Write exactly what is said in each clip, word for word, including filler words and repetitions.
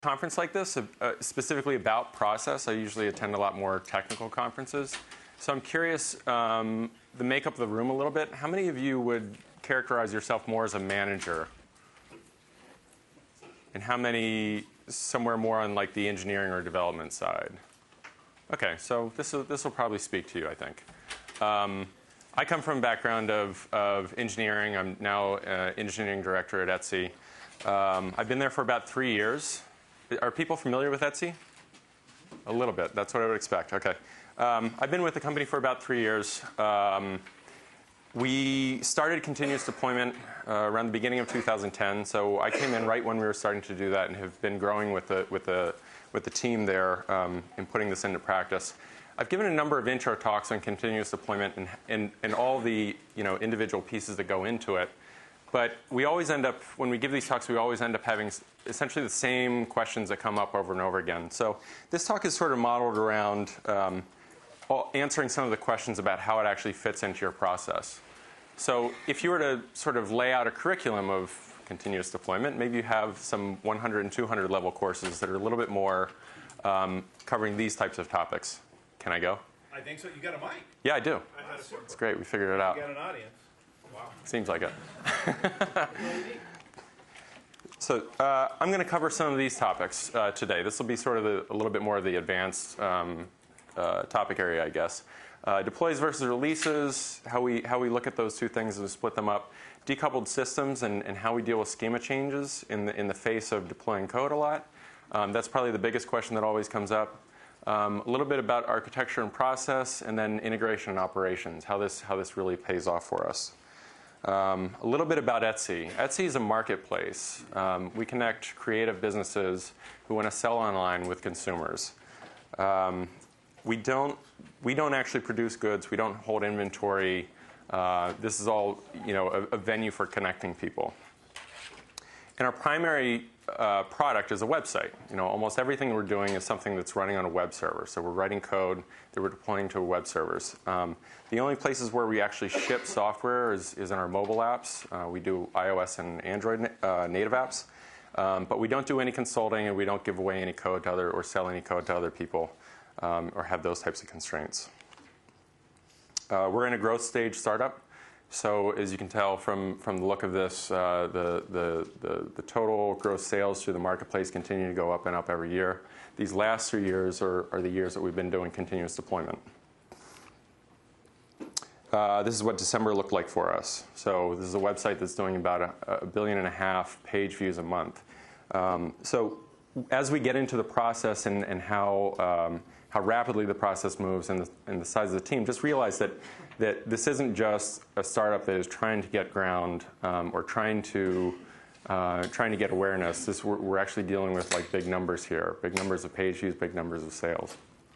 conference like this, uh, specifically about process. I usually attend a lot more technical conferences. So I'm curious, um, the makeup of the room a little bit. How many of you would characterize yourself more as a manager? And how many somewhere more on like the engineering or development side? Okay, so this will, this will probably speak to you, I think. Um, I come from a background of, of engineering. I'm now uh, engineering director at Etsy. Um, I've been there for about three years. Are people familiar with Etsy? A little bit. That's what I would expect. Okay. Um, I've been with the company for about three years. Um, we started continuous deployment uh, around the beginning of two thousand ten. So I came in right when we were starting to do that and have been growing with the, with the, with the team there um, in putting this into practice. I've given a number of intro talks on continuous deployment and, and, and all the you know, individual pieces that go into it. But we always end up, when we give these talks, we always end up having essentially the same questions that come up over and over again. So this talk is sort of modeled around um, answering some of the questions about how it actually fits into your process. So if you were to sort of lay out a curriculum of continuous deployment, maybe you have some one hundred and two hundred level courses that are a little bit more um, covering these types of topics. Can I go? I think so. You got a mic? Yeah, I do. I It's great. We figured it out. You got an audience. Wow. Seems like it. So uh, I'm going to cover some of these topics uh, today. This will be sort of the, a little bit more of the advanced um, uh, topic area, I guess. Uh, deploys versus releases, how we, how we look at those two things and split them up. Decoupled systems and, and how we deal with schema changes in the, in the face of deploying code a lot. Um, that's probably the biggest question that always comes up. Um, a little bit about architecture and process, and then integration and operations, how this, how this really pays off for us. Um, a little bit about Etsy. Etsy is a marketplace. Um, we connect creative businesses who want to sell online with consumers. Um, we don't we don't actually produce goods. We don't hold inventory. Uh, this is all you know a, a venue for connecting people. And our primary uh, product is a website. You know, almost everything we're doing is something that's running on a web server. So we're writing code that we're deploying to web servers. Um, the only places where we actually ship software is, is in our mobile apps. Uh, we do iOS and Android uh, native apps. Um, but we don't do any consulting, and we don't give away any code to other or sell any code to other people um, or have those types of constraints. Uh, we're in a growth stage startup. So as you can tell from, from the look of this, uh, the, the, the, the total gross sales through the marketplace continue to go up and up every year. These last three years are, are the years that we've been doing continuous deployment. Uh, this is what December looked like for us. So this is a website that's doing about a, a billion and a half page views a month. Um, so as we get into the process and, and how, um, how rapidly the process moves and the, and the size of the team, just realize that, that this isn't just a startup that is trying to get ground um, or trying to, uh, trying to get awareness. This, we're, we're actually dealing with like big numbers here, big numbers of page views, big numbers of sales.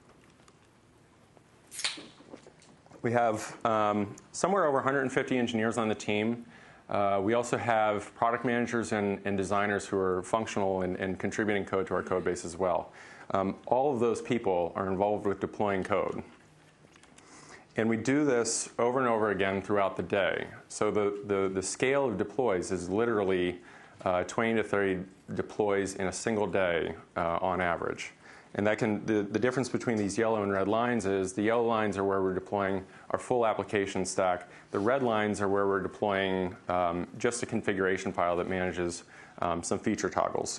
We have um, somewhere over one hundred fifty engineers on the team. Uh, we also have product managers and, and designers who are functional and, and contributing code to our code base as well. Um, all of those people are involved with deploying code. And we do this over and over again throughout the day. So the, the, the scale of deploys is literally uh, twenty to thirty deploys in a single day uh, on average. And that can, the, the difference between these yellow and red lines is the yellow lines are where we're deploying our full application stack. The red lines are where we're deploying um, just a configuration file that manages um, some feature toggles.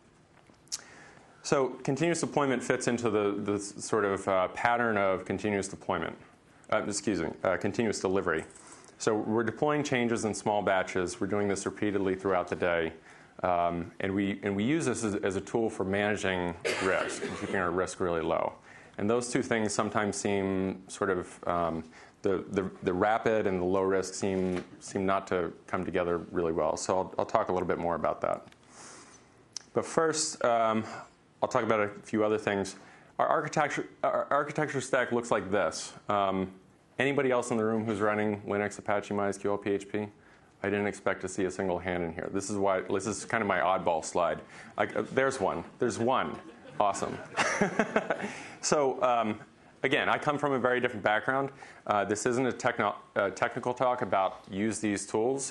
So continuous deployment fits into the, the sort of uh, pattern of continuous deployment. Uh, excuse me, uh, continuous delivery. So we're deploying changes in small batches. We're doing this repeatedly throughout the day. Um, and, we, and we use this as, as a tool for managing risk and keeping our risk really low. And those two things sometimes seem sort of, um, the, the, the rapid and the low risk seem, seem not to come together really well. So I'll, I'll talk a little bit more about that. But first, um, I'll talk about a few other things. Our architecture, our architecture stack looks like this. Um, anybody else in the room who's running Linux, Apache, MySQL, P H P? I didn't expect to see a single hand in here. This is why. This is kind of my oddball slide. I, uh, there's one. There's one. Awesome. So um, again, I come from a very different background. Uh, this isn't a techno uh, technical talk about use these tools.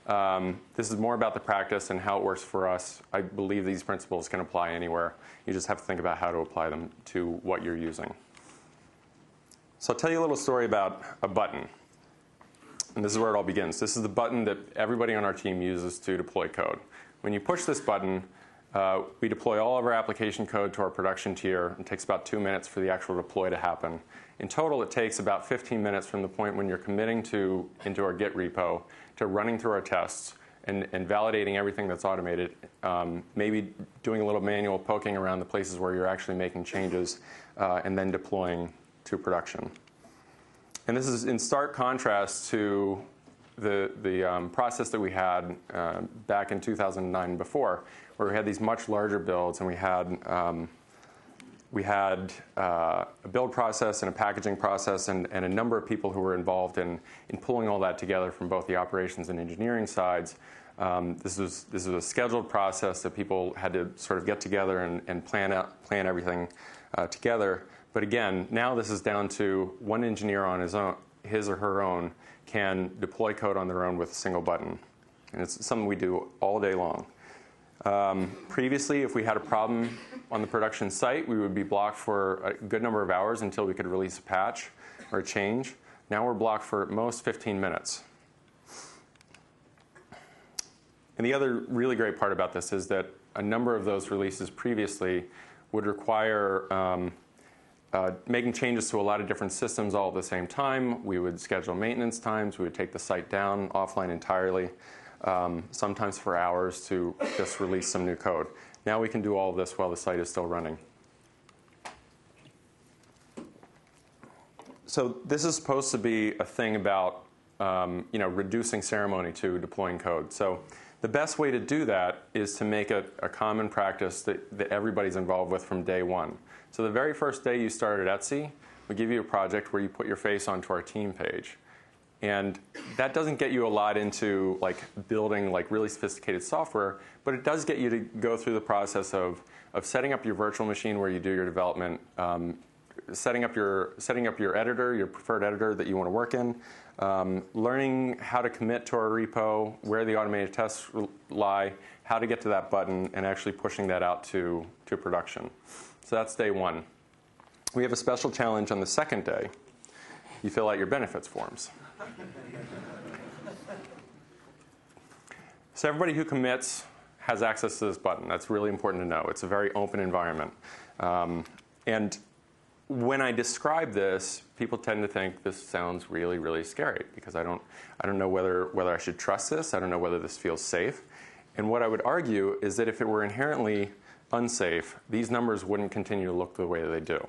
Um, this is more about the practice and how it works for us. I believe these principles can apply anywhere. You just have to think about how to apply them to what you're using. So I'll tell you a little story about a button. And this is where it all begins. This is the button that everybody on our team uses to deploy code. When you push this button, uh, we deploy all of our application code to our production tier. It takes about two minutes for the actual deploy to happen. In total, it takes about fifteen minutes from the point when you're committing to into our Git repo to running through our tests and, and validating everything that's automated, um, maybe doing a little manual poking around the places where you're actually making changes, uh, and then deploying to production. And this is in stark contrast to the, the um, process that we had uh, back in two thousand nine and before, where we had these much larger builds, and we had um, we had uh, a build process and a packaging process, and, and a number of people who were involved in, in pulling all that together from both the operations and engineering sides. Um, this was this was a scheduled process that people had to sort of get together and, and plan out plan everything uh, together. But again, now this is down to one engineer on his own, his or her own, can deploy code on their own with a single button. And it's something we do all day long. Um, previously, if we had a problem on the production site, we would be blocked for a good number of hours until we could release a patch or a change. Now we're blocked for at most fifteen minutes. And the other really great part about this is that a number of those releases previously would require um, Uh, making changes to a lot of different systems all at the same time. We would schedule maintenance times. We would take the site down offline entirely, um, sometimes for hours to just release some new code. Now we can do all of this while the site is still running. So this is supposed to be a thing about um, you know, reducing ceremony to deploying code. So the best way to do that is to make it a common practice that, that everybody's involved with from day one. So the very first day you start at Etsy, we give you a project where you put your face onto our team page. And that doesn't get you a lot into like building like really sophisticated software, but it does get you to go through the process of, of setting up your virtual machine where you do your development, um, setting up your setting up your editor, your preferred editor that you want to work in, um, learning how to commit to our repo, where the automated tests lie, how to get to that button, and actually pushing that out to, to production. So that's day one. We have a special challenge on the second day. You fill out your benefits forms. So everybody who commits has access to this button. That's really important to know. It's a very open environment. Um, and when I describe this, people tend to think this sounds really, really scary because I don't, I don't know whether, whether I should trust this. I don't know whether this feels safe. And what I would argue is that if it were inherently unsafe, these numbers wouldn't continue to look the way they do.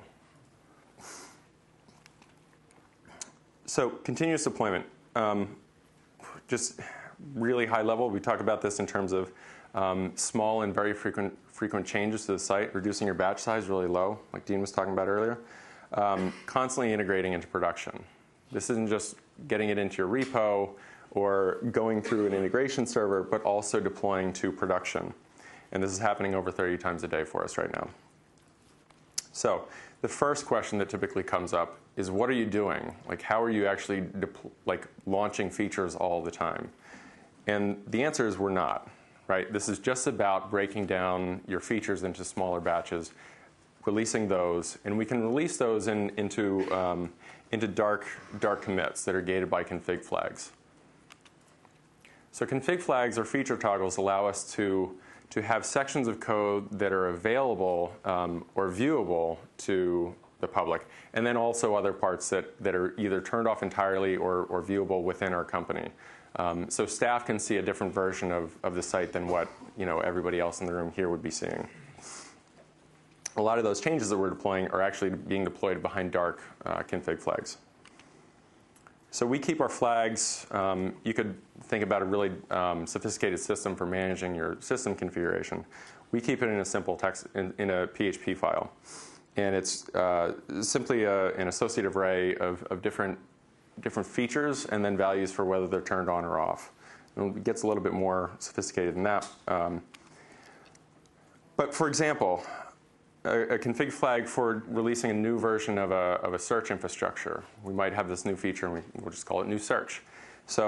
So continuous deployment, um, just really high level. We talk about this in terms of um, small and very frequent frequent changes to the site, reducing your batch size really low, like Dean was talking about earlier, um, constantly integrating into production. This isn't just getting it into your repo or going through an integration server, but also deploying to production. And this is happening over thirty times a day for us right now. So the first question that typically comes up is, what are you doing? Like, how are you actually like launching features all the time? And the answer is we're not. Right? This is just about breaking down your features into smaller batches, releasing those, and we can release those in, into um, into dark dark commits that are gated by config flags. So config flags or feature toggles allow us to to have sections of code that are available um, or viewable to the public, and then also other parts that, that are either turned off entirely or, or viewable within our company. Um, so staff can see a different version of, of the site than what you know everybody else in the room here would be seeing. A lot of those changes that we're deploying are actually being deployed behind dark uh, config flags. So we keep our flags. Um, you could think about a really um, sophisticated system for managing your system configuration. We keep it in a simple text, in, in a P H P file. And it's uh, simply a, an associative array of, of different, different features and then values for whether they're turned on or off. And it gets a little bit more sophisticated than that. Um, but for example, a, a config flag for releasing a new version of a, of a search infrastructure. We might have this new feature, and we, we'll just call it new search. So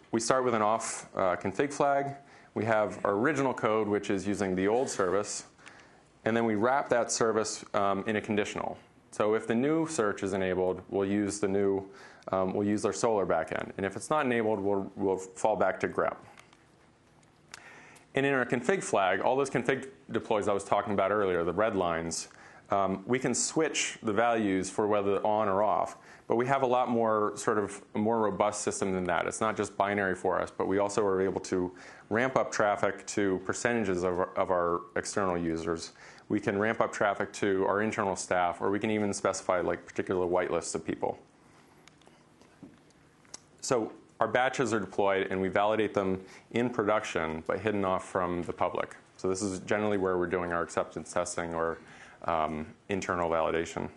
we start with an off uh, config flag. We have our original code, which is using the old service. And then we wrap that service um, in a conditional. So if the new search is enabled, we'll use the new, um, we'll use our Solr backend. And if it's not enabled, we'll, we'll fall back to grep. And in our config flag, all those config deploys I was talking about earlier, the red lines, um, we can switch the values for whether on or off. But we have a lot more sort of a more robust system than that. It's not just binary for us, but we also are able to ramp up traffic to percentages of our, of our external users. We can ramp up traffic to our internal staff, or we can even specify like particular whitelists of people. So our batches are deployed, and we validate them in production, but hidden off from the public. So this is generally where we're doing our acceptance testing or um, internal validation.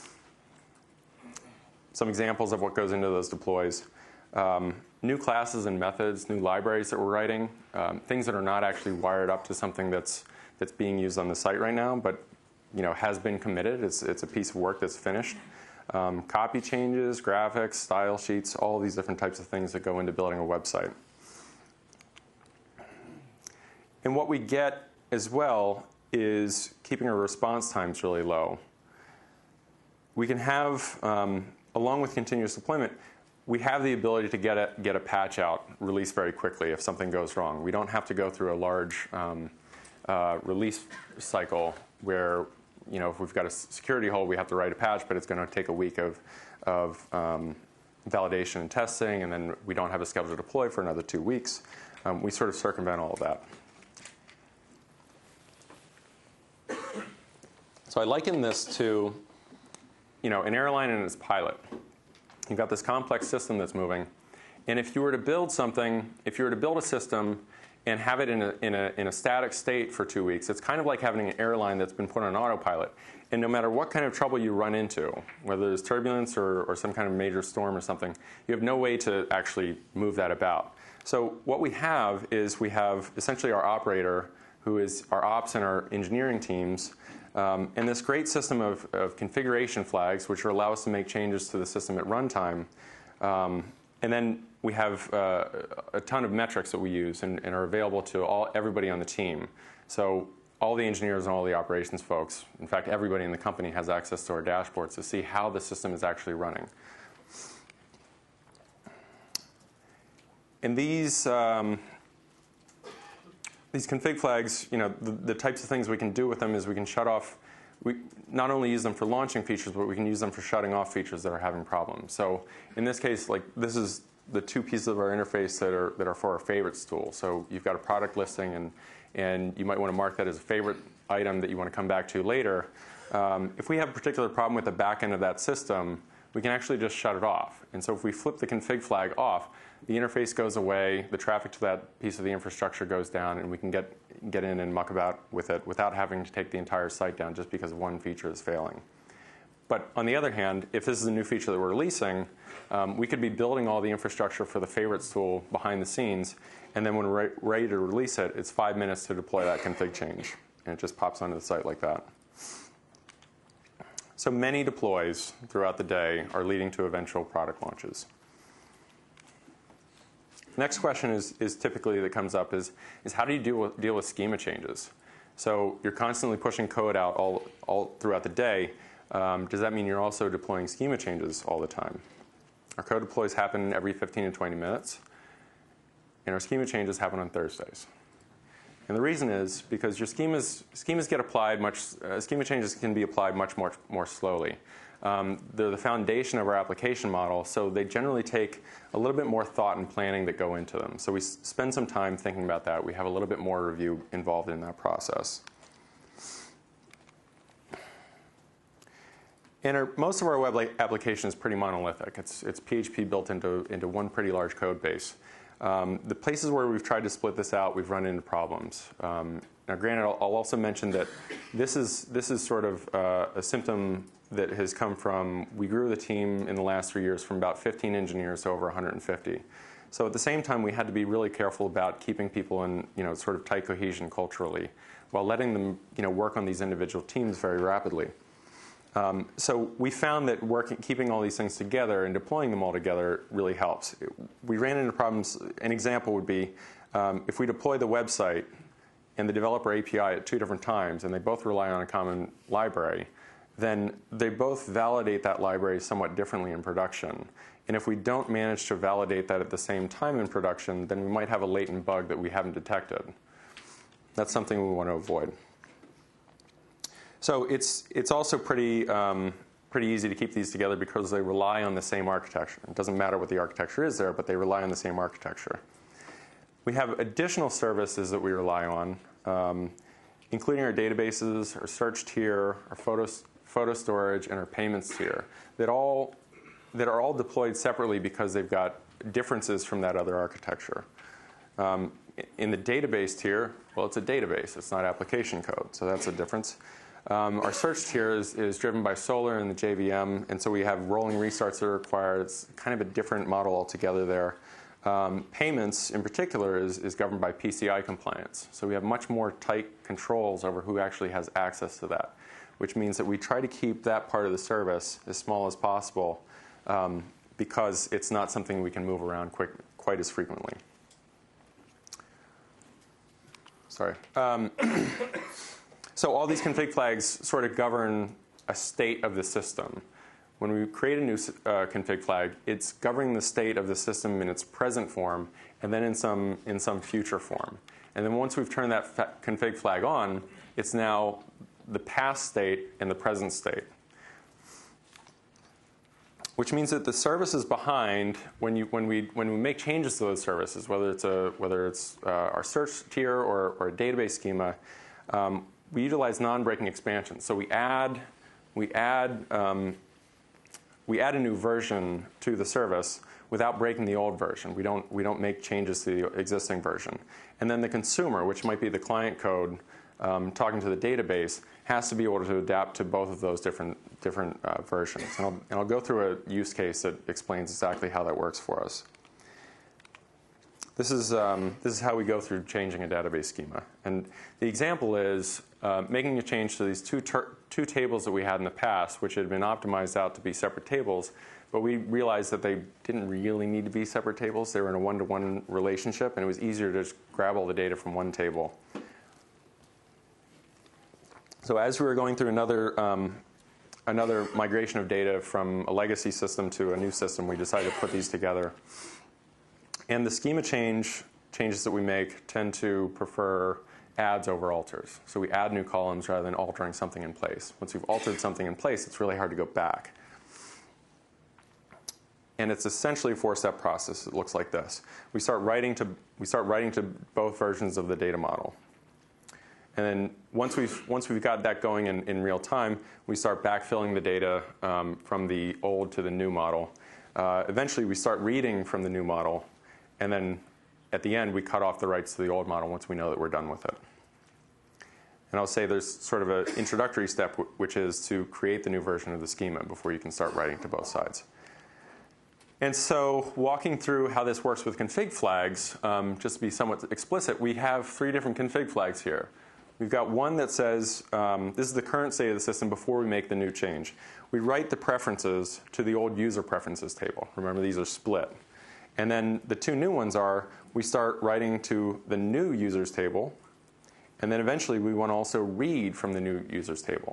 Some examples of what goes into those deploys. Um, new classes and methods, new libraries that we're writing, um, things that are not actually wired up to something that's that's being used on the site right now, but you know, has been committed. It's, it's a piece of work that's finished. Um, copy changes, graphics, style sheets, all these different types of things that go into building a website. And what we get as well is keeping our response times really low. We can have, um, along with continuous deployment, we have the ability to get a, get a patch out, release very quickly if something goes wrong. We don't have to go through a large um, uh, release cycle where, you know, if we've got a security hole, we have to write a patch, but it's going to take a week of, of um, validation and testing, and then we don't have a schedule to deploy for another two weeks. Um, we sort of circumvent all of that. So I liken this to, you know, an airline and its pilot. You've got this complex system that's moving, and if you were to build something, if you were to build a system and have it in a, in a, in a static state for two weeks, it's kind of like having an airline that's been put on autopilot. And no matter what kind of trouble you run into, whether there's turbulence or, or some kind of major storm or something, you have no way to actually move that about. So what we have is we have essentially our operator, who is our ops and our engineering teams, um, and this great system of, of configuration flags, which allow us to make changes to the system at runtime. Um, and then we have uh, a ton of metrics that we use and, and are available to all everybody on the team. So all the engineers and all the operations folks, in fact, everybody in the company has access to our dashboards to see how the system is actually running. And these um, these config flags, you know, the, the types of things we can do with them is we can shut off. We not only use them for launching features, but we can use them for shutting off features that are having problems. So in this case, like this is the two pieces of our interface that are that are for our favorites tool. So you've got a product listing, and and you might want to mark that as a favorite item that you want to come back to later. Um, if we have a particular problem with the back end of that system, we can actually just shut it off. And so if we flip the config flag off, the interface goes away, the traffic to that piece of the infrastructure goes down, and we can get, get in and muck about with it without having to take the entire site down just because one feature is failing. But on the other hand, if this is a new feature that we're releasing, um, we could be building all the infrastructure for the favorites tool behind the scenes, and then when we're re ready to release it, it's five minutes to deploy that config change. And it just pops onto the site like that. So many deploys throughout the day are leading to eventual product launches. Next question is, is typically that comes up is, is how do you deal with, deal with schema changes? So you're constantly pushing code out all, all throughout the day. Um, does that mean you're also deploying schema changes all the time? Our code deploys happen every fifteen to twenty minutes, and our schema changes happen on Thursdays. And the reason is because your schemas, schemas get applied much, uh, schema changes can be applied much more, more slowly. Um, they're the foundation of our application model, so they generally take a little bit more thought and planning that go into them. So we s spend some time thinking about that. We have a little bit more review involved in that process. And our, most of our web application is pretty monolithic. It's, it's P H P built into, into one pretty large code base. Um, the places where we've tried to split this out, we've run into problems. Um, now, granted, I'll, I'll also mention that this is, this is sort of uh, a symptom that has come from, we grew the team in the last three years from about fifteen engineers to over one hundred fifty. So at the same time, we had to be really careful about keeping people in, you know, sort of tight cohesion culturally, while letting them, you know, work on these individual teams very rapidly. Um, so we found that working, keeping all these things together and deploying them all together really helps. We ran into problems. An example would be um, if we deploy the website and the developer A P I at two different times, and they both rely on a common library, then they both validate that library somewhat differently in production. And if we don't manage to validate that at the same time in production, then we might have a latent bug that we haven't detected. That's something we want to avoid. So it's, it's also pretty, um, pretty easy to keep these together because they rely on the same architecture. It doesn't matter what the architecture is there, but they rely on the same architecture. We have additional services that we rely on, um, including our databases, our search tier, our photo, photo storage, and our payments tier, that, all, that are all deployed separately because they've got differences from that other architecture. Um, in the database tier, well, it's a database. It's not application code, so that's a difference. Um, our search tier is, is driven by Solr and the J V M, and so we have rolling restarts that are required. It's kind of a different model altogether there. Um, payments, in particular, is, is governed by P C I compliance. So we have much more tight controls over who actually has access to that, which means that we try to keep that part of the service as small as possible um, because it's not something we can move around quick, quite as frequently. Sorry. Um, so all these config flags sort of govern a state of the system. When we create a new uh, config flag, it's governing the state of the system in its present form and then in some, in some future form. And then once we've turned that fa config flag on, it's now the past state and the present state. Which means that the services behind, when, you, when, we, when we make changes to those services, whether it's, a, whether it's uh, our search tier or, or a database schema, um, we utilize non-breaking expansions. So we add, we add um, we add a new version to the service without breaking the old version. We don't, we don't make changes to the existing version. And then the consumer, which might be the client code um, talking to the database, has to be able to adapt to both of those different, different uh, versions. And I'll, and I'll go through a use case that explains exactly how that works for us. This is, um, this is how we go through changing a database schema. And the example is uh, making a change to these two, two tables that we had in the past, which had been optimized out to be separate tables, but we realized that they didn't really need to be separate tables. They were in a one-to-one relationship, and it was easier to just grab all the data from one table. So as we were going through another, um, another migration of data from a legacy system to a new system, we decided to put these together. And the schema change changes that we make tend to prefer adds over alters. So we add new columns rather than altering something in place. Once we've altered something in place, it's really hard to go back. And it's essentially a four-step process. It looks like this. We start writing to, we start writing to both versions of the data model. And then once we've, once we've got that going in, in real time, we start backfilling the data um, from the old to the new model. Uh, eventually, we start reading from the new model. And then at the end, we cut off the writes to the old model once we know that we're done with it. And I'll say there's sort of an introductory step, which is to create the new version of the schema before you can start writing to both sides. And so walking through how this works with config flags, um, just to be somewhat explicit, we have three different config flags here. We've got one that says, um, this is the current state of the system before we make the new change. We write the preferences to the old user preferences table. Remember, these are split. And then the two new ones are, we start writing to the new users table, and then eventually we want to also read from the new users table.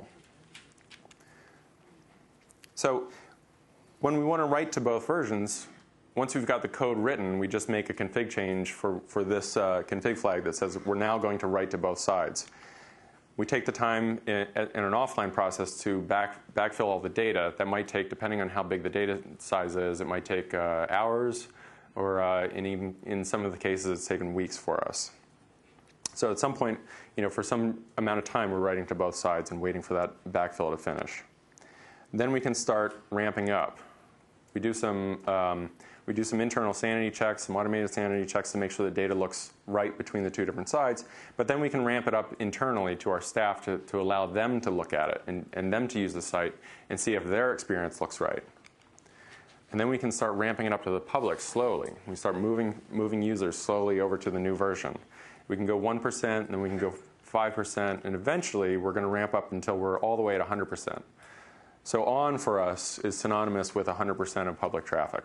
So when we want to write to both versions, once we've got the code written, we just make a config change for, for this uh, config flag that says we're now going to write to both sides. We take the time in, in an offline process to back, backfill all the data. That might take, depending on how big the data size is, it might take uh, hours, or uh, in, even, in some of the cases, it's taken weeks for us. So at some point, you know, for some amount of time, we're writing to both sides and waiting for that backfill to finish. Then we can start ramping up. We do some, um, we do some internal sanity checks, some automated sanity checks to make sure the data looks right between the two different sides. But then we can ramp it up internally to our staff to, to allow them to look at it and, and them to use the site and see if their experience looks right. And then we can start ramping it up to the public slowly. We start moving, moving users slowly over to the new version. We can go one percent, and then we can go five percent, and eventually we're going to ramp up until we're all the way at one hundred percent. So on for us is synonymous with one hundred percent of public traffic.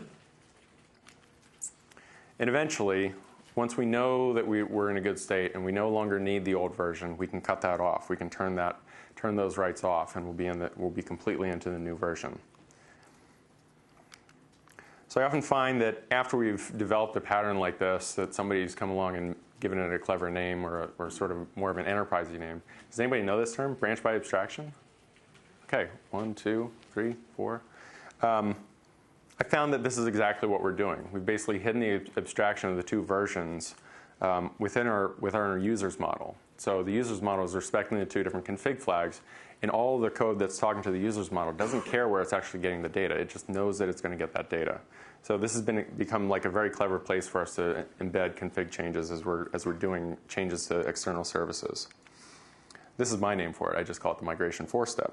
And eventually, once we know that we, we're in a good state and we no longer need the old version, we can cut that off. We can turn that, turn those rights off, and we'll be in the, we'll be completely into the new version. So I often find that after we've developed a pattern like this, that somebody's come along and given it a clever name or, a, or sort of more of an enterprisey name. Does anybody know this term, branch by abstraction? Okay, one, two, three, four. Um, I found that this is exactly what we're doing. We've basically hidden the abstraction of the two versions um, within our, within our users model. So the users model is respecting the two different config flags, and all of the code that's talking to the users model doesn't care where it's actually getting the data. It just knows that it's going to get that data. So this has been, become like a very clever place for us to embed config changes as we're, as we're doing changes to external services. This is my name for it. I just call it the migration four-step.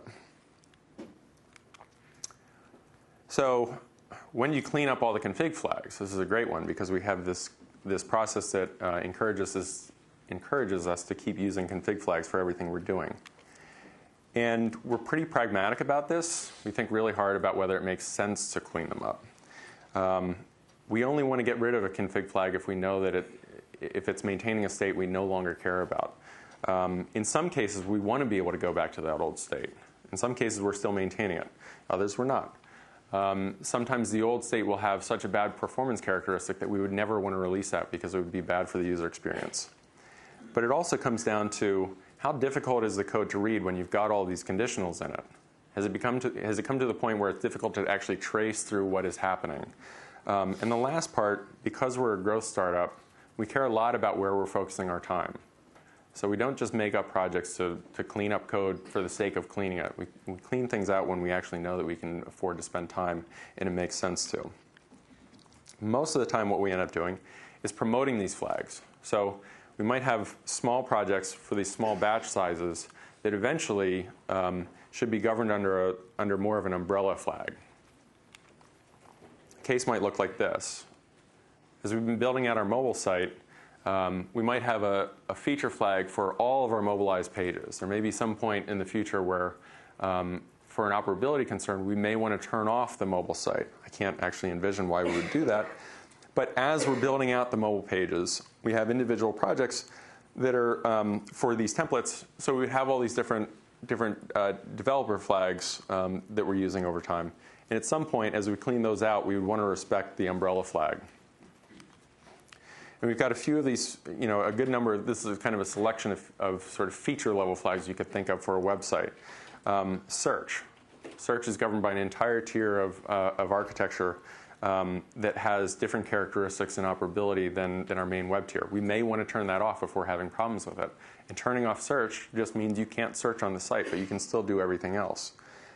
So when you clean up all the config flags, this is a great one because we have this, this process that uh, encourages, this, encourages us to keep using config flags for everything we're doing. And we're pretty pragmatic about this. We think really hard about whether it makes sense to clean them up. Um, we only want to get rid of a config flag if we know that it, if it's maintaining a state we no longer care about. Um, in some cases, we want to be able to go back to that old state. In some cases, we're still maintaining it. Others, we're not. Um, sometimes the old state will have such a bad performance characteristic that we would never want to release that because it would be bad for the user experience. But it also comes down to how difficult is the code to read when you've got all these conditionals in it? Has it, become to, has it come to the point where it's difficult to actually trace through what is happening? Um, and the last part, because we're a growth startup, we care a lot about where we're focusing our time. So we don't just make up projects to, to clean up code for the sake of cleaning it. We, we clean things out when we actually know that we can afford to spend time and it makes sense to. Most of the time what we end up doing is promoting these flags. So we might have small projects for these small batch sizes that eventually um, should be governed under, a, under more of an umbrella flag. The case might look like this. As we've been building out our mobile site, Um, we might have a, a feature flag for all of our mobilized pages. There may be some point in the future where, um, for an operability concern, we may want to turn off the mobile site. I can't actually envision why we would do that. But as we're building out the mobile pages, we have individual projects that are um, for these templates. So we have all these different, different uh, developer flags um, that we're using over time. And at some point, as we clean those out, we would want to respect the umbrella flag. And we've got a few of these, you know, a good number. This is kind of a selection of, of sort of feature level flags you could think of for a website. Um, search. Search is governed by an entire tier of, uh, of architecture um, that has different characteristics and operability than, than our main web tier. We may want to turn that off if we're having problems with it. And turning off search just means you can't search on the site, but you can still do everything else.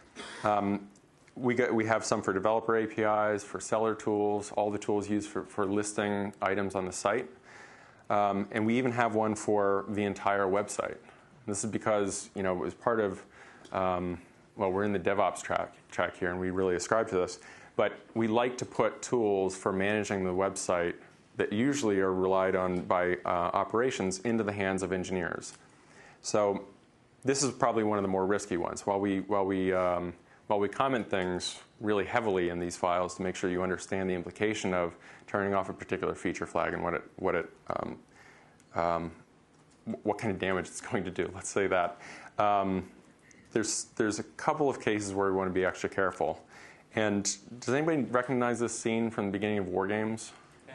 Um, We, get, we have some for developer A P Is, for seller tools, all the tools used for, for listing items on the site. Um, and we even have one for the entire website. This is because, you know, it was part of, um, well, we're in the DevOps track, track here, and we really ascribe to this. But we like to put tools for managing the website that usually are relied on by uh, operations into the hands of engineers. So this is probably one of the more risky ones. While we, while we um, While we comment things really heavily in these files to make sure you understand the implication of turning off a particular feature flag and what it, what it, um, um, what kind of damage it's going to do. Let's say that. Um, there's there's a couple of cases where we want to be extra careful. And does anybody recognize this scene from the beginning of War Games?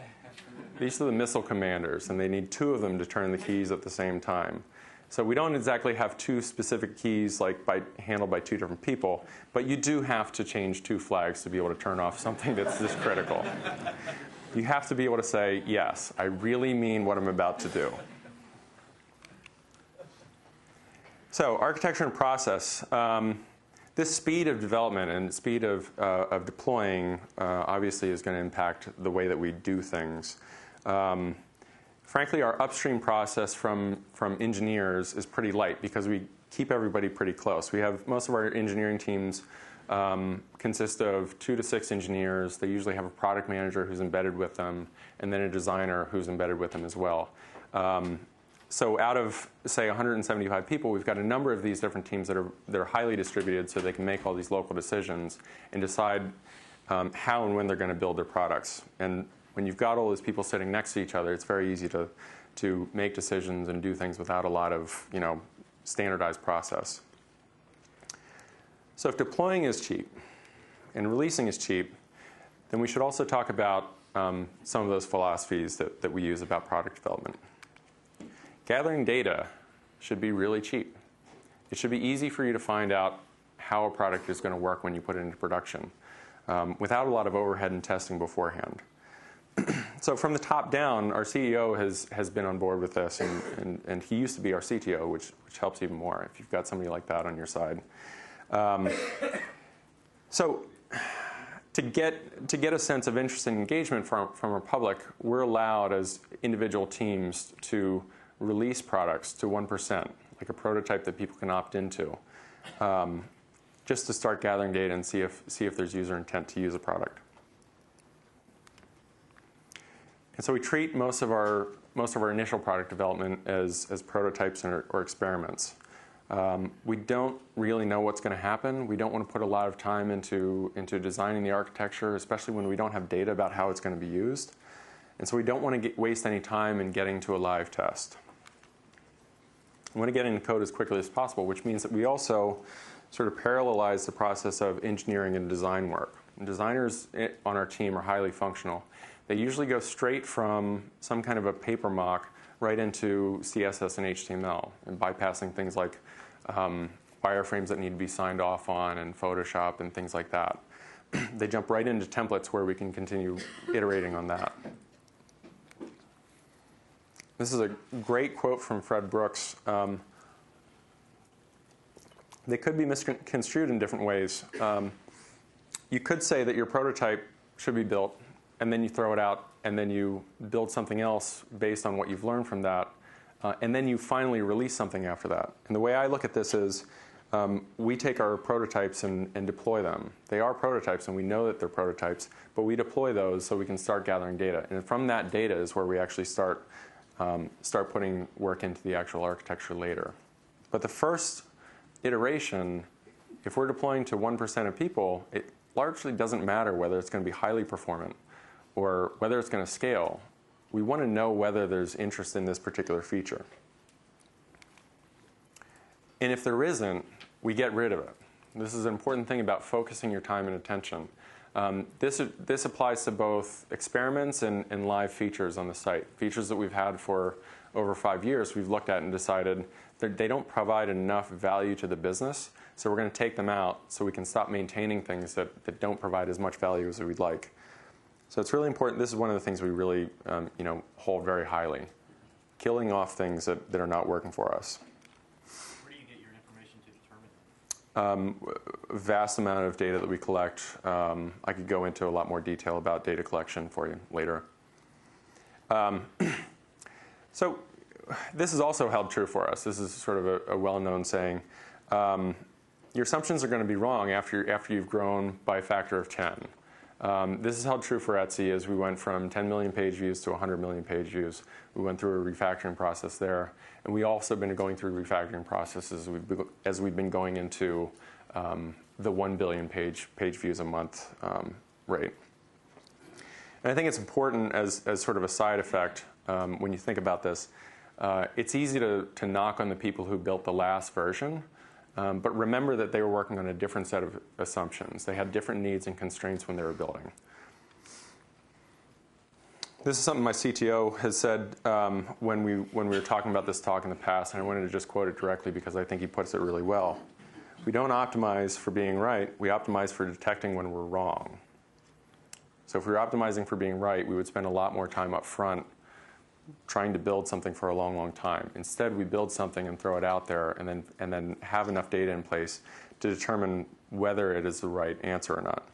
These are the missile commanders, and they need two of them to turn the keys at the same time. So we don't exactly have two specific keys like by, handled by two different people, but you do have to change two flags to be able to turn off something that's this critical. You have to be able to say, yes, I really mean what I'm about to do. So architecture and process. Um, this speed of development and speed of, uh, of deploying uh, obviously is going to impact the way that we do things. Um, Frankly, our upstream process from, from engineers is pretty light because we keep everybody pretty close. We have most of our engineering teams um, consist of two to six engineers. They usually have a product manager who's embedded with them, and then a designer who's embedded with them as well. Um, so out of, say, one hundred seventy-five people, we've got a number of these different teams that are, that are highly distributed so they can make all these local decisions and decide um, how and when they're going to build their products. And when you've got all those people sitting next to each other, it's very easy to, to make decisions and do things without a lot of, you know, standardized process. So if deploying is cheap and releasing is cheap, then we should also talk about um, some of those philosophies that, that we use about product development. Gathering data should be really cheap. It should be easy for you to find out how a product is going to work when you put it into production um, without a lot of overhead and testing beforehand. So from the top down, our C E O has, has been on board with this, and, and, and he used to be our C T O, which, which helps even more if you've got somebody like that on your side. Um, so to get, to get a sense of interest and engagement from, from our public, we're allowed as individual teams to release products to one percent, like a prototype that people can opt into, um, just to start gathering data and see if, see if there's user intent to use a product. And so we treat most of our, most of our initial product development as, as prototypes or, or experiments. Um, we don't really know what's going to happen. We don't want to put a lot of time into, into designing the architecture, especially when we don't have data about how it's going to be used. And so we don't want to get, waste any time in getting to a live test. We want to get into code as quickly as possible, which means that we also sort of parallelize the process of engineering and design work. And designers on our team are highly functional. They usually go straight from some kind of a paper mock right into C S S and H T M L, and bypassing things like um, wireframes that need to be signed off on and Photoshop and things like that. They jump right into templates where we can continue iterating on that. This is a great quote from Fred Brooks. Um, they could be misconstrued in different ways. Um, you could say that your prototype should be built, and then you throw it out, and then you build something else based on what you've learned from that, uh, and then you finally release something after that. And the way I look at this is um, we take our prototypes and, and deploy them. They are prototypes, and we know that they're prototypes, but we deploy those so we can start gathering data. And from that data is where we actually start, um, start putting work into the actual architecture later. But the first iteration, if we're deploying to one percent of people, it largely doesn't matter whether it's going to be highly performant or whether it's going to scale. We want to know whether there's interest in this particular feature. And if there isn't, we get rid of it. This is an important thing about focusing your time and attention. Um, this, this applies to both experiments and, and live features on the site. Features that we've had for over five years, we've looked at and decided that they don't provide enough value to the business, so we're going to take them out so we can stop maintaining things that, that don't provide as much value as we'd like. So it's really important. This is one of the things we really um, you know, hold very highly. Killing off things that, that are not working for us. Where do you get your information to determine that? Um, vast amount of data that we collect. Um, I could go into a lot more detail about data collection for you later. Um, so this is also held true for us. This is sort of a, a well-known saying. Um, your assumptions are going to be wrong after, after you've grown by a factor of ten. Um, this is held true for Etsy as we went from ten million page views to one hundred million page views. We went through a refactoring process there. And we also been going through refactoring processes as we've, as we've been going into um, the one billion page, page views a month um, rate. And I think it's important as, as sort of a side effect um, when you think about this. Uh, it's easy to, to knock on the people who built the last version. Um, but remember that they were working on a different set of assumptions. They had different needs and constraints when they were building. This is something my C T O has said um, when, we, when we were talking about this talk in the past, and I wanted to just quote it directly because I think he puts it really well. We don't optimize for being right. We optimize for detecting when we're wrong. So if we were optimizing for being right, we would spend a lot more time up front trying to build something for a long, long time. Instead, we build something and throw it out there and then, and then have enough data in place to determine whether it is the right answer or not.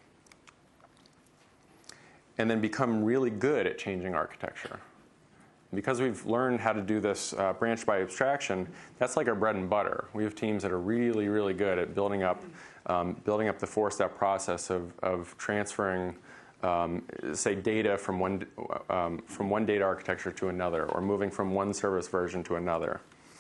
And then become really good at changing architecture. Because we've learned how to do this uh, branch by abstraction, that's like our bread and butter. We have teams that are really, really good at building up, um, building up the four-step process of, of transferring um, say, data from one, um, from one data architecture to another, or moving from one service version to another.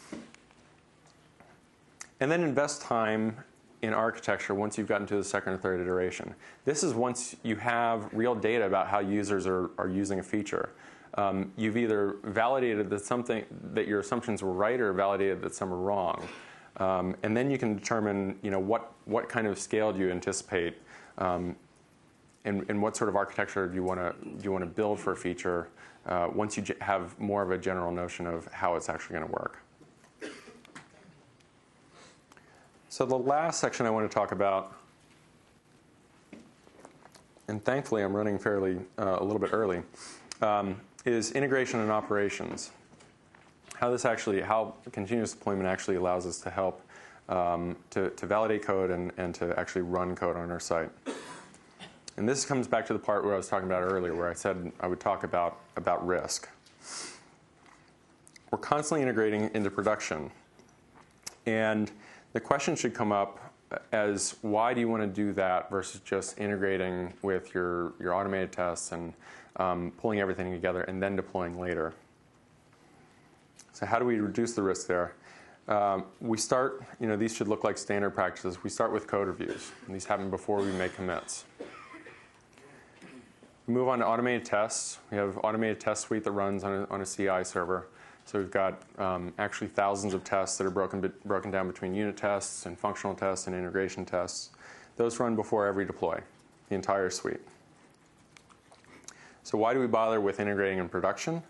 And then invest time in architecture once you've gotten to the second or third iteration. This is once you have real data about how users are, are using a feature. Um, you've either validated that something that your assumptions were right, or validated that some are wrong. Um, and then you can determine, you know, what, what kind of scale do you anticipate, um, and, and what sort of architecture do you want to do you want to build for a feature uh, once you have more of a general notion of how it's actually going to work. So the last section I want to talk about, and thankfully I'm running fairly uh, a little bit early, um, is integration and operations. How this actually, how continuous deployment actually allows us to help um, to, to validate code and, and to actually run code on our site. And this comes back to the part where I was talking about earlier, where I said I would talk about, about risk. We're constantly integrating into production. And the question should come up as, why do you want to do that versus just integrating with your, your automated tests and um, pulling everything together and then deploying later? So how do we reduce the risk there? Um, we start, you know, these should look like standard practices. We start with code reviews. And these happen before we make commits. We move on to automated tests. We have automated test suite that runs on a, on a C I server. So we've got um, actually thousands of tests that are broken, broken down between unit tests and functional tests and integration tests. Those run before every deploy, the entire suite. So why do we bother with integrating in production?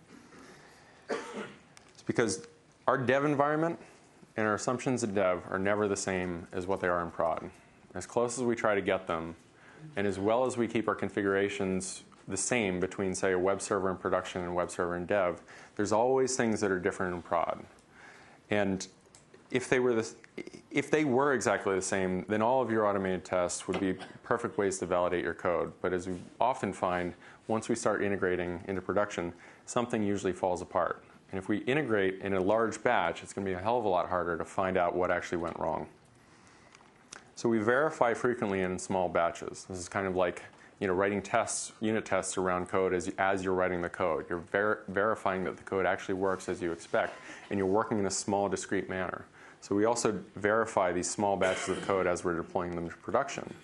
It's because our dev environment and our assumptions in dev are never the same as what they are in prod. As close as we try to get them, and as well as we keep our configurations the same between, say, a web server in production and a web server in dev, there's always things that are different in prod. And if they were this, if they were exactly the same, then all of your automated tests would be perfect ways to validate your code. But as we often find, once we start integrating into production, something usually falls apart. And if we integrate in a large batch, it's going to be a hell of a lot harder to find out what actually went wrong. So we verify frequently in small batches. This is kind of like, you know, writing tests, unit tests around code as, as you're writing the code. You're ver verifying that the code actually works as you expect, and you're working in a small, discrete manner. So we also verify these small batches of code as we're deploying them to production.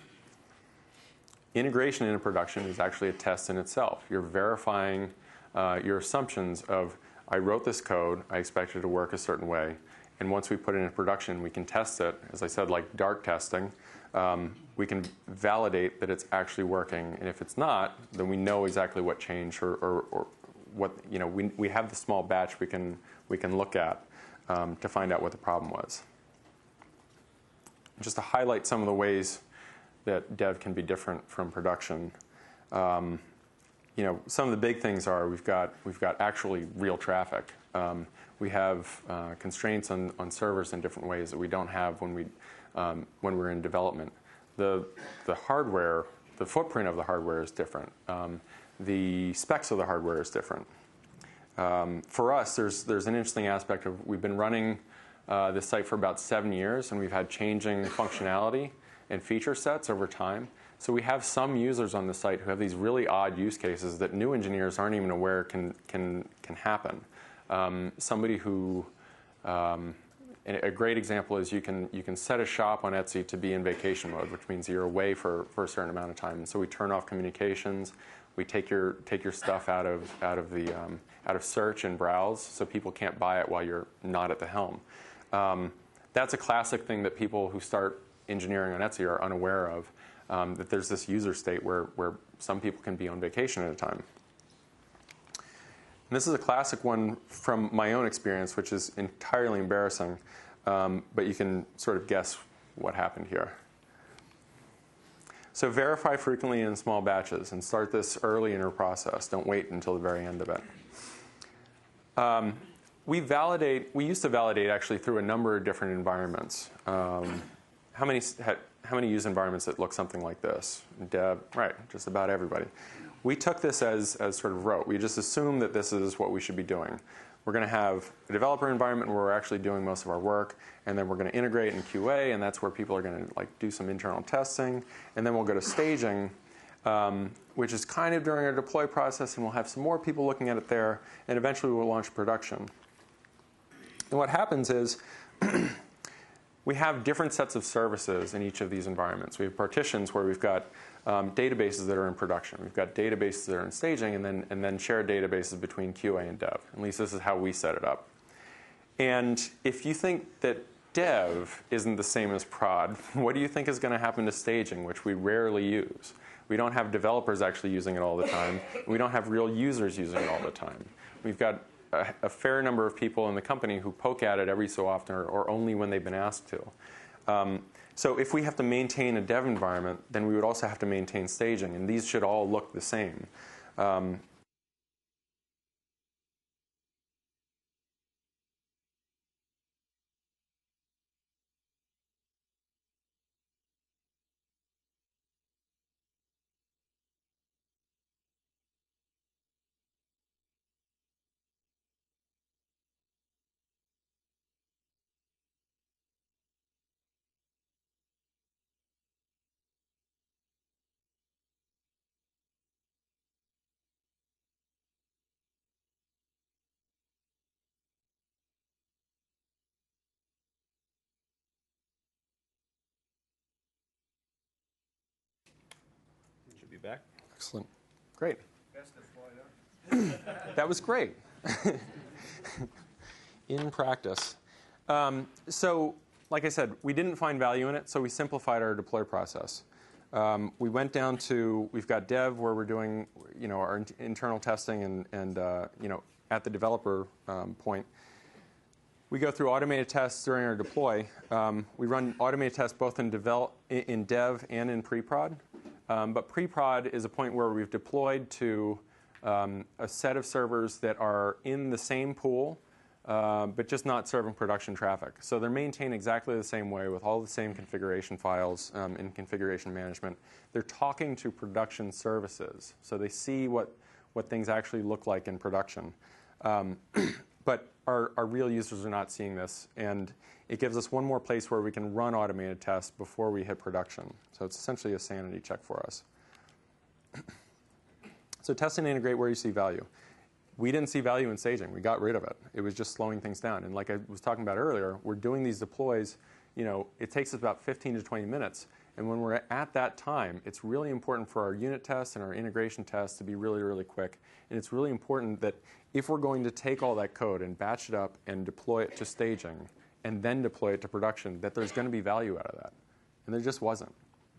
Integration into production is actually a test in itself. You're verifying uh, your assumptions of, I wrote this code, I expect it to work a certain way, and once we put it into production, we can test it, as I said, like Dart testing. Um, we can validate that it's actually working, and if it's not, then we know exactly what changed, or, or, or what, you know, we, we have the small batch we can, we can look at um, to find out what the problem was. Just to highlight some of the ways that dev can be different from production. Um, you know, some of the big things are we've got, we've got actually real traffic. Um, we have uh, constraints on, on servers in different ways that we don't have when, we, um, when we're in development. The, the hardware, the footprint of the hardware is different. Um, the specs of the hardware is different. Um, for us, there's, there's an interesting aspect of, we've been running uh, this site for about seven years, and we've had changing functionality and feature sets over time. So we have some users on the site who have these really odd use cases that new engineers aren't even aware can, can, can happen. Um, somebody who, um, a great example is you can, you can set a shop on Etsy to be in vacation mode, which means you're away for, for a certain amount of time. And so we turn off communications. We take your, take your stuff out of, out, of the, um, out of search and browse so people can't buy it while you're not at the helm. Um, that's a classic thing that people who start engineering on Etsy are unaware of, um, that there's this user state where, where some people can be on vacation at a time. And this is a classic one from my own experience, which is entirely embarrassing, um, but you can sort of guess what happened here. So verify frequently in small batches and start this early in your process. Don't wait until the very end of it. Um, we validate, we used to validate actually through a number of different environments. Um, how many, how many use environments that look something like this? Dev, right, just about everybody. We took this as, as sort of rote. We just assumed that this is what we should be doing. We're going to have a developer environment where we're actually doing most of our work, and then we're going to integrate in Q A, and that's where people are going to like do some internal testing, and then we'll go to staging, um, which is kind of during our deploy process, and we'll have some more people looking at it there, and eventually we'll launch production. And what happens is we have different sets of services in each of these environments. We have partitions where we've got um, databases that are in production. We've got databases that are in staging, and then, and then shared databases between Q A and dev. At least this is how we set it up. And if you think that dev isn't the same as prod, what do you think is going to happen to staging, which we rarely use? We don't have developers actually using it all the time. We don't have real users using it all the time. We've got a, a fair number of people in the company who poke at it every so often, or, or only when they've been asked to. Um, so if we have to maintain a dev environment, then we would also have to maintain staging, and these should all look the same. Um, Should be back. Excellent. Great. Best to fly up. That was great. In practice. Um, so, like I said, we didn't find value in it, so we simplified our deploy process. Um, we went down to, we've got dev where we're doing, you know, our in- internal testing and, and uh, you know, at the developer um, point. We go through automated tests during our deploy. Um, we run automated tests both in, develop, in dev and in pre-prod. Um, but pre-prod is a point where we've deployed to um, a set of servers that are in the same pool, uh, but just not serving production traffic. So they're maintained exactly the same way with all the same configuration files um, in configuration management. They're talking to production services, so they see what, what things actually look like in production. Um, but our, our real users are not seeing this, and it gives us one more place where we can run automated tests before we hit production. So it's essentially a sanity check for us. So test and integrate where you see value. We didn't see value in staging. We got rid of it. It was just slowing things down. And like I was talking about earlier, we're doing these deploys. You know, it takes us about fifteen to twenty minutes. And when we're at that time, it's really important for our unit tests and our integration tests to be really, really quick. And it's really important that if we're going to take all that code and batch it up and deploy it to staging, and then deploy it to production, that there's going to be value out of that. And there just wasn't.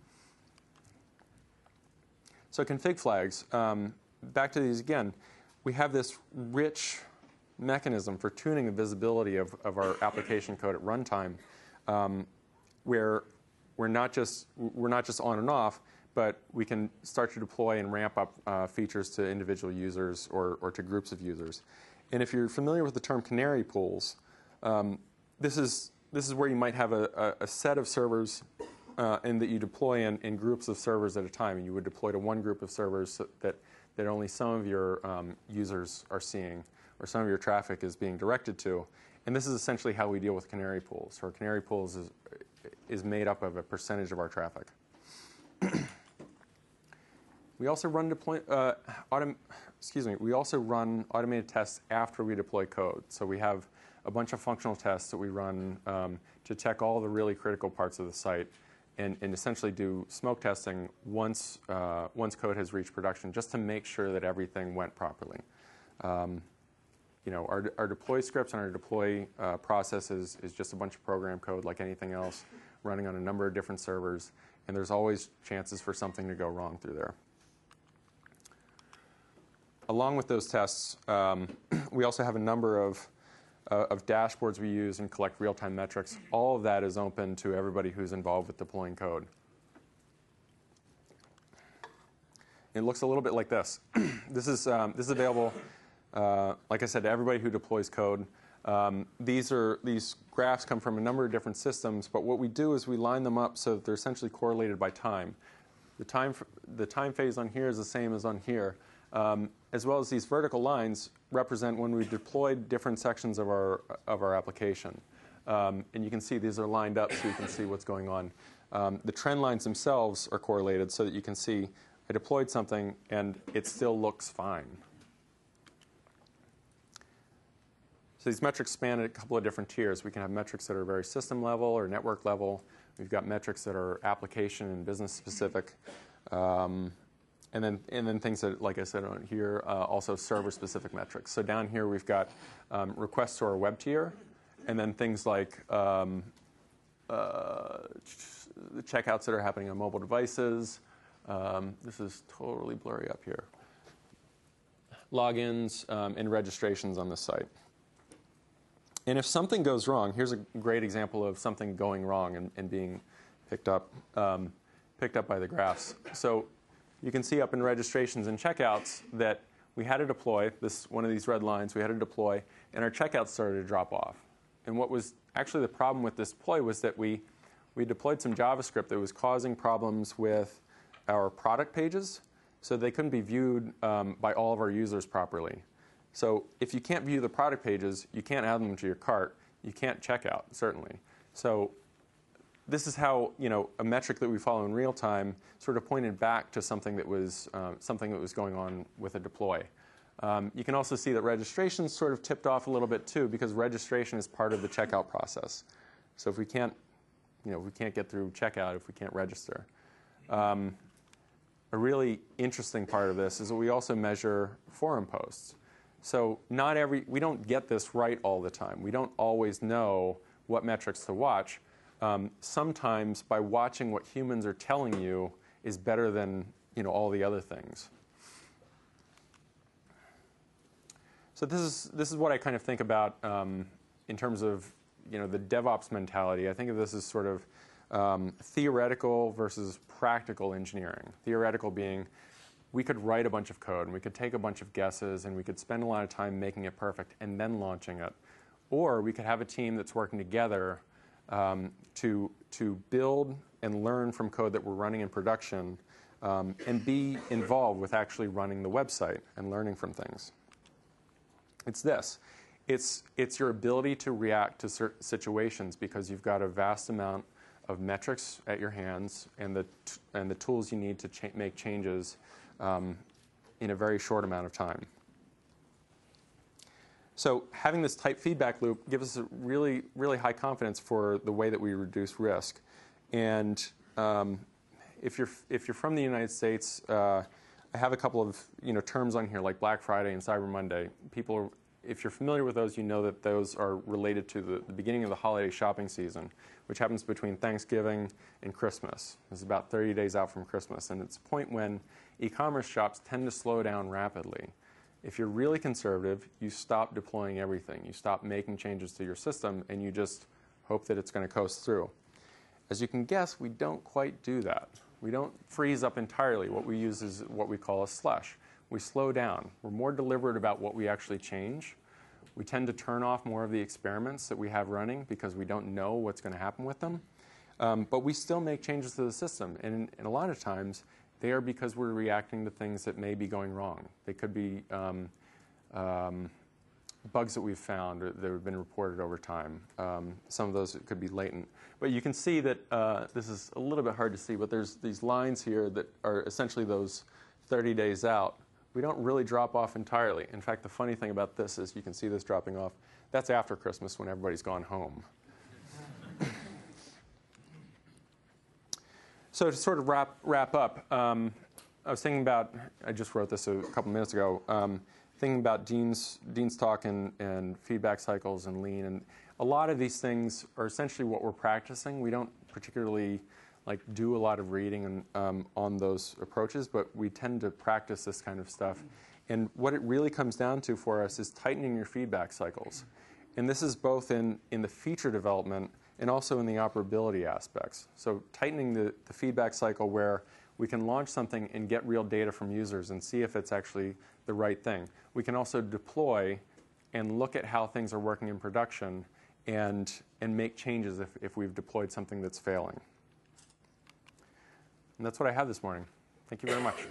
So config flags, um, back to these again. We have this rich mechanism for tuning the visibility of, of our application code at runtime, um, where we're not just we're not just on and off, but we can start to deploy and ramp up uh, features to individual users or, or to groups of users. And if you're familiar with the term canary pools, um, This is this is where you might have a, a, a set of servers uh, and that you deploy in, in groups of servers at a time. And you would deploy to one group of servers so that, that only some of your um, users are seeing or some of your traffic is being directed to. And this is essentially how we deal with canary pools. So our canary pools is, is made up of a percentage of our traffic. We also run deploy, uh, autom- excuse me. We also run automated tests after we deploy code. So we have a bunch of functional tests that we run um, to check all the really critical parts of the site, and, and essentially do smoke testing once uh, once code has reached production, just to make sure that everything went properly. Um, you know, our, our deploy scripts and our deploy uh, processes is just a bunch of program code like anything else, running on a number of different servers, and there's always chances for something to go wrong through there. Along with those tests, um, we also have a number of Uh, of dashboards we use and collect real-time metrics. All of that is open to everybody who's involved with deploying code. It looks a little bit like this. This is um, this is available, uh, like I said, to everybody who deploys code. Um, these are these graphs come from a number of different systems, but what we do is we line them up so that they're essentially correlated by time. The time the time phase on here is the same as on here. Um, as well as these vertical lines represent when we deployed different sections of our of our application. Um, and you can see these are lined up so you can see what's going on. Um, the trend lines themselves are correlated so that you can see I deployed something, and it still looks fine. So these metrics span a couple of different tiers. We can have metrics that are very system level or network level. We've got metrics that are application and business specific. Um, and then and then things that, like I said on here, uh, also server specific metrics. So down here we've got um, requests to our web tier, and then things like um, uh, the checkouts that are happening on mobile devices. Um, this is totally blurry up here. Logins um, and registrations on the site. And if something goes wrong, here's a great example of something going wrong and, and being picked up, um, picked up by the graphs. So you can see up in registrations and checkouts that we had to deploy, this one of these red lines, we had to deploy, and our checkouts started to drop off. And what was actually the problem with this deploy was that we, we deployed some JavaScript that was causing problems with our product pages, so they couldn't be viewed um, by all of our users properly. So if you can't view the product pages, you can't add them to your cart. You can't check out, certainly. So this is how, you know, a metric that we follow in real time sort of pointed back to something that was um, something that was going on with a deploy. Um, you can also see that registration sort of tipped off a little bit too, because registration is part of the checkout process. So if we can't, you know, we can't get through checkout if we can't register. Um, a really interesting part of this is that we also measure forum posts. So not every, we don't get this right all the time. We don't always know what metrics to watch. Um, sometimes by watching what humans are telling you is better than, you know, all the other things. So this is this is what I kind of think about um, in terms of, you know, the DevOps mentality. I think of this as sort of um, theoretical versus practical engineering. Theoretical being, we could write a bunch of code, and we could take a bunch of guesses, and we could spend a lot of time making it perfect and then launching it. Or we could have a team that's working together um, to, to build and learn from code that we're running in production um, and be involved with actually running the website and learning from things. It's this. It's, it's your ability to react to certain situations because you've got a vast amount of metrics at your hands and the, t and the tools you need to cha make changes Um, in a very short amount of time. So having this tight feedback loop gives us a really, really high confidence for the way that we reduce risk. And um, if you're if you're from the United States, uh, I have a couple of you know terms on here like Black Friday and Cyber Monday. People, are, if you're familiar with those, you know that those are related to the, the beginning of the holiday shopping season, which happens between Thanksgiving and Christmas. It's about thirty days out from Christmas, and it's a point when e-commerce shops tend to slow down rapidly. If you're really conservative, you stop deploying everything. You stop making changes to your system, and you just hope that it's going to coast through. As you can guess, we don't quite do that. We don't freeze up entirely. What we use is what we call a slush. We slow down. We're more deliberate about what we actually change. We tend to turn off more of the experiments that we have running because we don't know what's going to happen with them. Um, but we still make changes to the system. And, and a lot of times, they are because we're reacting to things that may be going wrong. They could be um, um, bugs that we've found or that have been reported over time. Um, some of those could be latent. But you can see that uh, this is a little bit hard to see, but there's these lines here that are essentially those thirty days out. We don't really drop off entirely. In fact, the funny thing about this is you can see this dropping off. That's after Christmas when everybody's gone home. So to sort of wrap, wrap up, um, I was thinking about, I just wrote this a couple minutes ago, um, thinking about Dean's, Dean's talk and, and feedback cycles and lean. And a lot of these things are essentially what we're practicing. We don't particularly like do a lot of reading and, um, on those approaches, but we tend to practice this kind of stuff. And what it really comes down to for us is tightening your feedback cycles. And this is both in, in the feature development and also in the operability aspects. So tightening the, the feedback cycle where we can launch something and get real data from users and see if it's actually the right thing. We can also deploy and look at how things are working in production and, and make changes if, if we've deployed something that's failing. And that's what I have this morning. Thank you very much.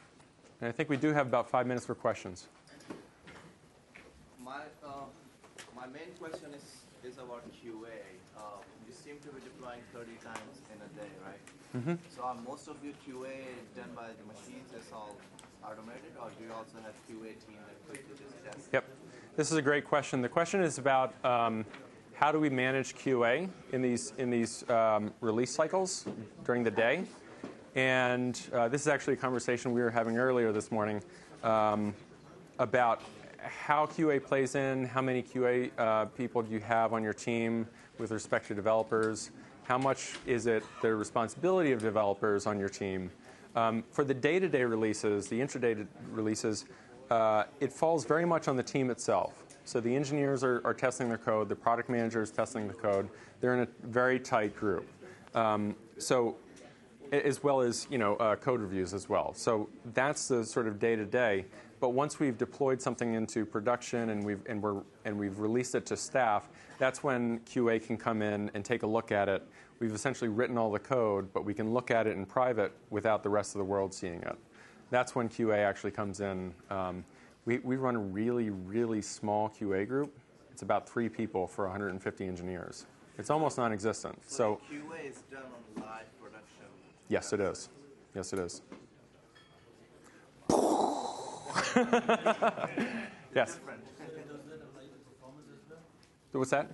And I think we do have about five minutes for questions. My uh, My main question is, is about Q A. Uh, you seem to be deploying thirty times in a day, right? Mm-hmm. So are most of your Q A done by the machines? It's all automated, or do you also have Q A team that quickly just test? Yep. This is a great question. The question is about um, how do we manage Q A in these in these um, release cycles during the day? And uh, this is actually a conversation we were having earlier this morning um, about how Q A plays in, how many Q A uh, people do you have on your team with respect to developers, how much is it the responsibility of developers on your team. Um, for the day-to-day releases, the intraday releases, uh, it falls very much on the team itself. So the engineers are, are testing their code, the product manager is testing the code. They're in a very tight group. Um, so as well as you know uh, code reviews as well. So that's the sort of day-to-day. But once we've deployed something into production and we've and we're and we've released it to staff, that's when Q A can come in and take a look at it. We've essentially written all the code, but we can look at it in private without the rest of the world seeing it. That's when Q A actually comes in. Um, we we run a really really small Q A group. It's about three people for one hundred fifty engineers. It's almost non-existent. So, so the Q A is done on live production. Yes, it is. Yes, it is. Yes. What's that?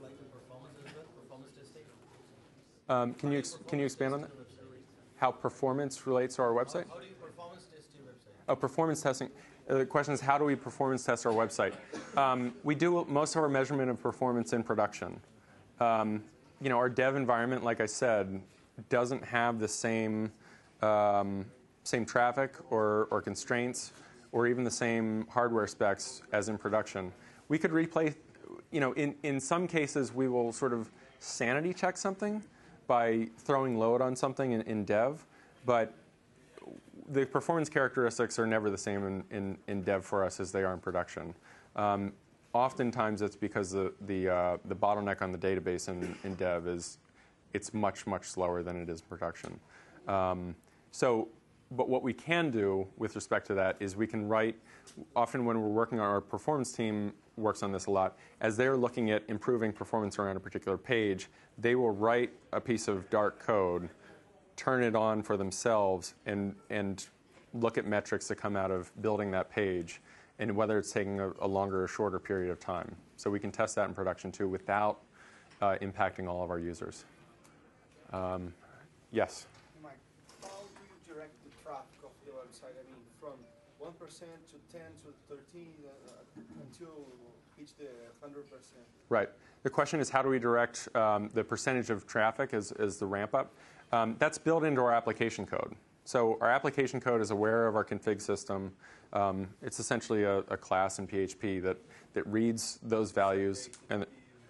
Um, can you ex- can you expand on that? How performance relates to our website? How do you performance test your website? Oh, performance testing. Uh, the question is, how do we performance test our website? Um, we do most of our measurement of performance in production. Um, you know, our dev environment, like I said, doesn't have the same um, same traffic or, or constraints or even the same hardware specs as in production. We could replay, you know, in, in some cases we will sort of sanity check something by throwing load on something in, in dev, but the performance characteristics are never the same in, in, in dev for us as they are in production. Um, oftentimes it's because the, the, uh, the bottleneck on the database in, in dev is it's much, much slower than it is in production. Um, so, but what we can do with respect to that is we can write, often when we're working on our performance team works on this a lot, as they're looking at improving performance around a particular page, they will write a piece of dark code, turn it on for themselves, and, and look at metrics that come out of building that page, and whether it's taking a, a longer or shorter period of time. So we can test that in production too without uh, impacting all of our users. Um, yes? Mike, how do you direct the traffic of the website? I mean, from one percent to ten to thirteen uh, until reach the one hundred percent. Right. The question is, how do we direct um, the percentage of traffic as, as the ramp up? Um, that's built into our application code. So our application code is aware of our config system. Um, it's essentially a, a class in P H P that, that reads those values. and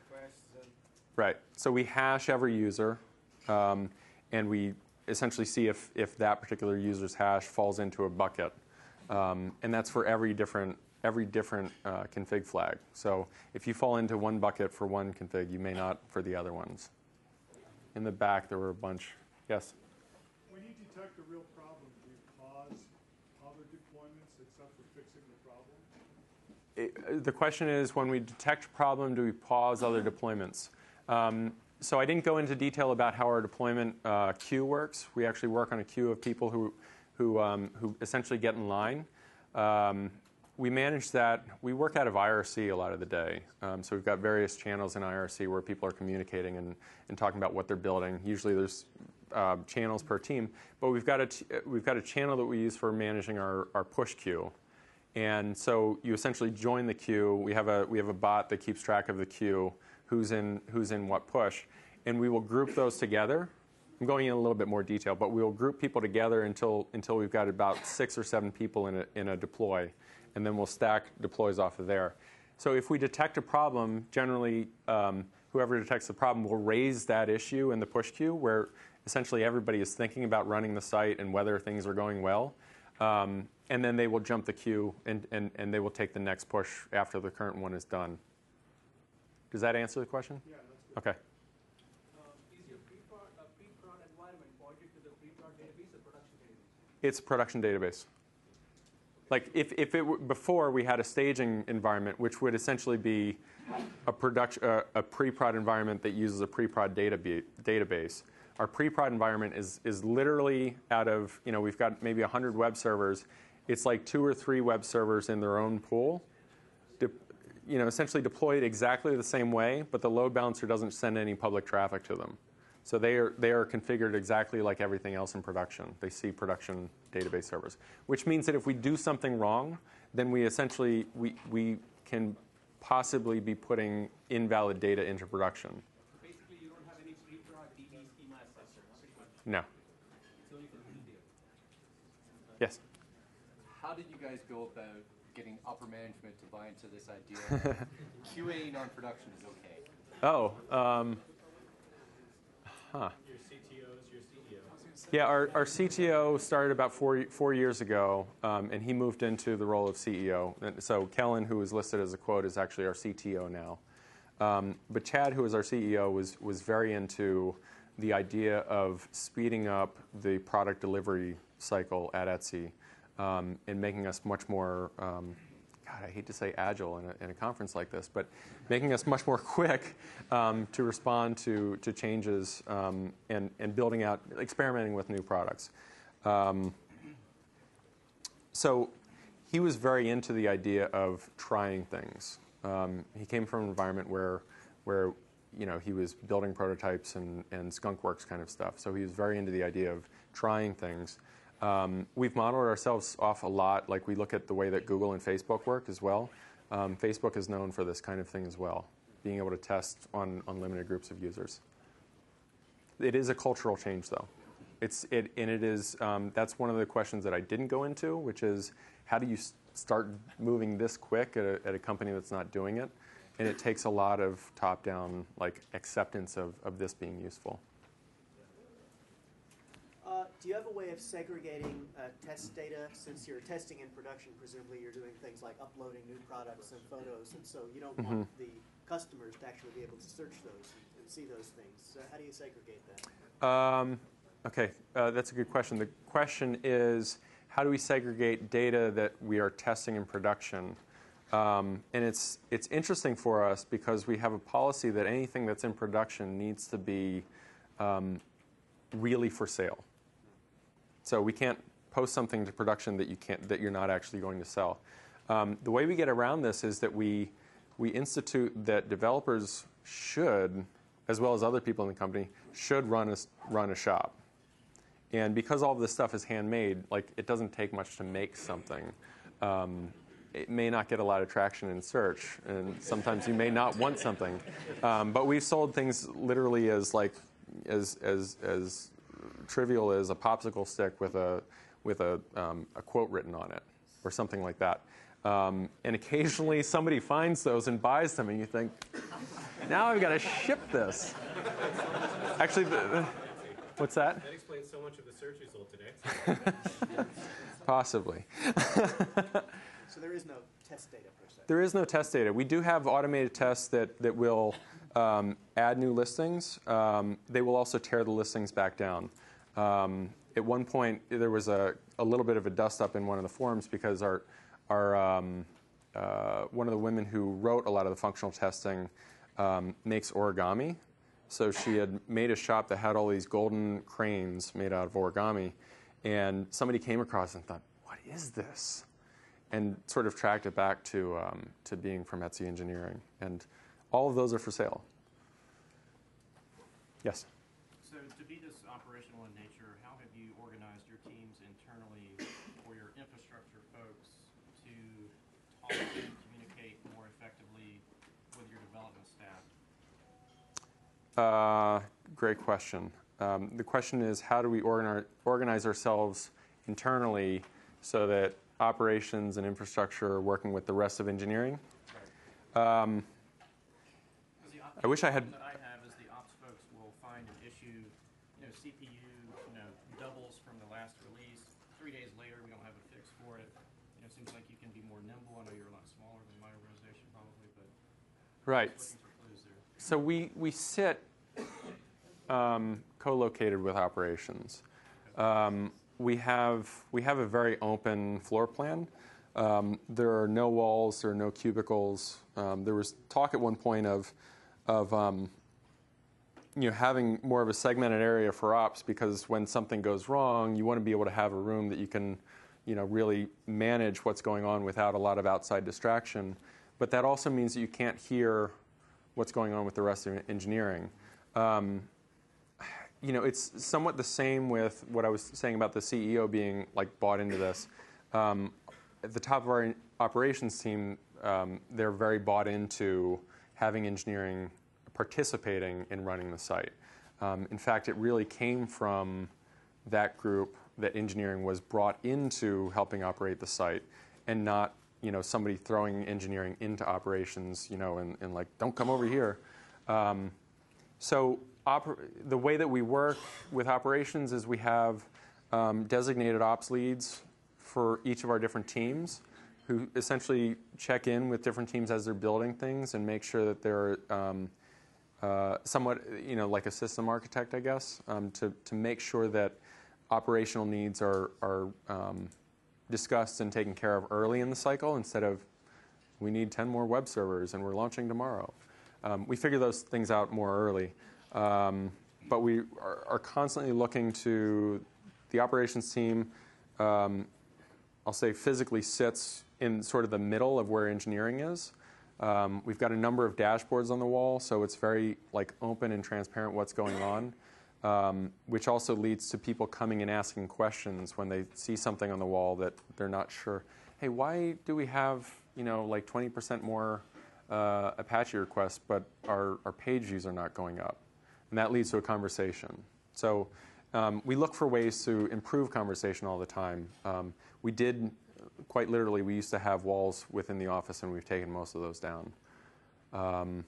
Right. So we hash every user, um, and we essentially see if, if that particular user's hash falls into a bucket. Um, and that's for every different every different uh, config flag. So if you fall into one bucket for one config, you may not for the other ones. In the back, there were a bunch. Yes? When you detect a real problem, do you pause other deployments except for fixing the problem? It, the question is, when we detect a problem, do we pause other deployments? Um, so I didn't go into detail about how our deployment uh, queue works. We actually work on a queue of people who, who, um, who essentially get in line. Um, we manage that. We work out of I R C a lot of the day. Um, so we've got various channels in I R C where people are communicating and, and talking about what they're building. Usually there's uh, channels per team, but we've got a t- we've got a channel that we use for managing our, our push queue. And so you essentially join the queue. We have a we have a bot that keeps track of the queue, who's in who's in what push, and we will group those together. I'm going in a little bit more detail, but we will group people together until until we've got about six or seven people in a in a deploy, and then we'll stack deploys off of there. So if we detect a problem, generally um, whoever detects the problem will raise that issue in the push queue, where essentially everybody is thinking about running the site and whether things are going well. Um, and then they will jump the queue and, and, and they will take the next push after the current one is done. Does that answer the question? Yeah, that's good. Okay. Um, is your pre-prod, uh, pre-prod environment pointed to the pre-prod database or production database? It's a production database. Like if, if it were, before we had a staging environment, which would essentially be a production, uh, a pre-prod environment that uses a pre-prod database. database. Our pre-prod environment is is literally out of, you know, we've got maybe one hundred web servers. It's like two or three web servers in their own pool, de- you know, essentially deployed exactly the same way, but the load balancer doesn't send any public traffic to them. So they are they are configured exactly like everything else in production. They see production database servers, which means that if we do something wrong, then we essentially we we can possibly be putting invalid data into production. Basically, you don't have any pre-prod D B schema as such, pretty much. No. It's only for the detail. Yes. How did you guys go about getting upper management to buy into this idea that QAing on production is okay? Oh. Um, huh. Your C T O is your C E O. Yeah, our, our C T O started about four four years ago, um, and he moved into the role of C E O. And so Kellen, who is listed as a quote, is actually our C T O now. Um, but Chad, who is our C E O, was was very into the idea of speeding up the product delivery cycle at Etsy, um, and making us much more. Um, God, I hate to say agile in a, in a conference like this, but making us much more quick um, to respond to, to changes um, and, and building out, experimenting with new products. Um, so he was very into the idea of trying things. Um, he came from an environment where, where you know, he was building prototypes and, and skunkworks kind of stuff. So he was very into the idea of trying things. Um, we've modeled ourselves off a lot. Like we look at the way that Google and Facebook work as well. Um, Facebook is known for this kind of thing as well, being able to test on, on limited groups of users. It is a cultural change, though. It's it and it is. Um, that's one of the questions that I didn't go into, which is how do you s- start moving this quick at a, at a company that's not doing it? And it takes a lot of top-down like acceptance of, of this being useful. Uh, do you have a way of segregating uh, test data? Since you're testing in production, presumably you're doing things like uploading new products and photos, and so you don't Mm-hmm. want the customers to actually be able to search those and, and see those things. So how do you segregate that? Um, okay, uh, that's a good question. The question is, how do we segregate data that we are testing in production? Um, and it's it's interesting for us because we have a policy that anything that's in production needs to be um, really for sale. So we can't post something to production that you can't that you're not actually going to sell. Um, the way we get around this is that we we institute that developers should, as well as other people in the company, should run a run a shop. And because all of this stuff is handmade, like it doesn't take much to make something. Um, it may not get a lot of traction in search, and sometimes you may not want something. Um, but we've sold things literally as like as as as trivial as a popsicle stick with a with a um, a quote written on it, or something like that. Um, and occasionally somebody finds those and buys them, and you think, now I've got to ship this. Actually, the, the, what's that? That explains so much of the search result today. Possibly. So there is no test data per se. There is no test data. We do have automated tests that, that will um, add new listings. Um, they will also tear the listings back down. Um, at one point, there was a, a little bit of a dust-up in one of the forums because our, our um, uh, one of the women who wrote a lot of the functional testing um, makes origami. So she had made a shop that had all these golden cranes made out of origami. And somebody came across and thought, what is this? And sort of tracked it back to um, to being from Etsy Engineering. And all of those are for sale. Yes? So to be this operational in nature, how have you organized your teams internally or your infrastructure folks to talk and communicate more effectively with your development staff? Uh, great question. Um, the question is, how do we organize, organize ourselves internally so that operations and infrastructure are working with the rest of engineering? Um, I wish I had... The problem that I have is the ops folks will find an issue, you know, C P U, you know, doubles from the last release. Three days later, we don't have a fix for it. You know, it seems like you can be more nimble. I know you're a lot smaller than my organization probably, but Right. looking for clues there. So we, we sit um, co-located with operations. Um, we have we have a very open floor plan. Um, there are no walls, there are no cubicles. Um, there was talk at one point of, of um, you know, having more of a segmented area for ops, because when something goes wrong, you want to be able to have a room that you can, you know, really manage what's going on without a lot of outside distraction. But that also means that you can't hear what's going on with the rest of engineering. Um, you know, it's somewhat the same with what I was saying about the C E O being like bought into this. Um, at the top of our operations team, um, they're very bought into having engineering participating in running the site. Um, in fact, it really came from that group that engineering was brought into helping operate the site, and not, you know, somebody throwing engineering into operations, you know, and, and like, don't come over here. Um, so oper- the way that we work with operations is we have um, designated ops leads for each of our different teams, who essentially check in with different teams as they're building things and make sure that they're um, uh, somewhat, you know, like a system architect, I guess, um, to, to make sure that operational needs are, are um, discussed and taken care of early in the cycle, instead of, we need ten more web servers and we're launching tomorrow. Um, we figure those things out more early. Um, but we are, are constantly looking to the operations team, um, I'll say physically sits in sort of the middle of where engineering is. Um, we've got a number of dashboards on the wall, so it's very like open and transparent what's going on, um, which also leads to people coming and asking questions when they see something on the wall that they're not sure. Hey, why do we have, you know, like twenty percent more uh, Apache requests, but our, our page views are not going up? And that leads to a conversation. So um, we look for ways to improve conversation all the time. Um, we did, quite literally, we used to have walls within the office, and we've taken most of those down. Um,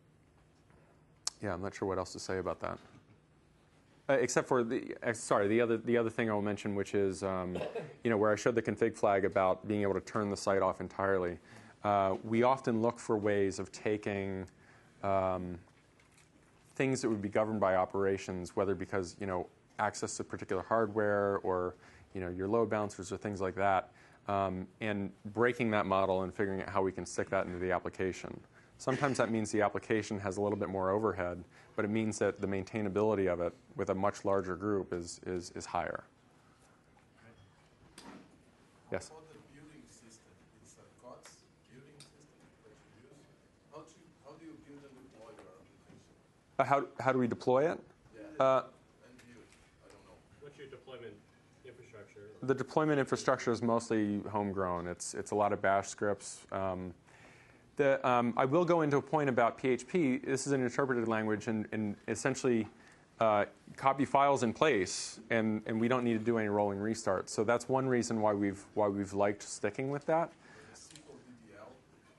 yeah, I'm not sure what else to say about that. Uh, except for the, uh, sorry, the other the other thing I will mention, which is, um, you know, where I showed the config flag about being able to turn the site off entirely. Uh, we often look for ways of taking um, things that would be governed by operations, whether because, you know, access to particular hardware or, you know, your load balancers or things like that, um, and breaking that model and figuring out how we can stick that into the application. Sometimes that means the application has a little bit more overhead, but it means that the maintainability of it with a much larger group is, is, is higher. Yes? How about the building system? It's a C O T S building system that you use. How do you, how do you build and deploy your application? Uh, how, how do we deploy it? Yeah. Uh, and build. I don't know. What's your deployment infrastructure? The deployment infrastructure is mostly homegrown. It's, it's a lot of bash scripts. Um, the, um, I will go into a point about P H P. This is an interpreted language, and, and essentially uh, copy files in place, and, and we don't need to do any rolling restarts. So that's one reason why we've, why we've liked sticking with that. S Q L D D L.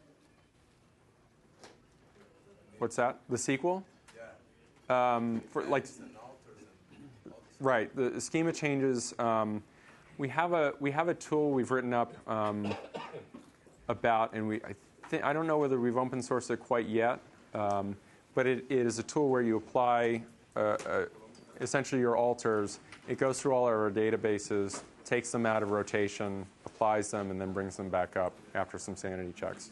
What's that? The S Q L? Yeah. Um, for like, And alters and all this. right. The, the schema changes. Um, we have a we have a tool we've written up um, about, and we I think I don't know whether we've open sourced it quite yet, um, but it, it is a tool where you apply uh, uh, essentially your alters. It goes through all our databases, takes them out of rotation, applies them, and then brings them back up after some sanity checks.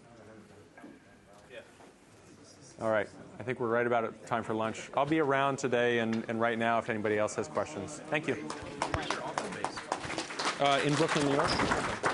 All right. I think we're right about at time for lunch. I'll be around today and, and right now if anybody else has questions. Thank you. Uh, in Brooklyn, New York.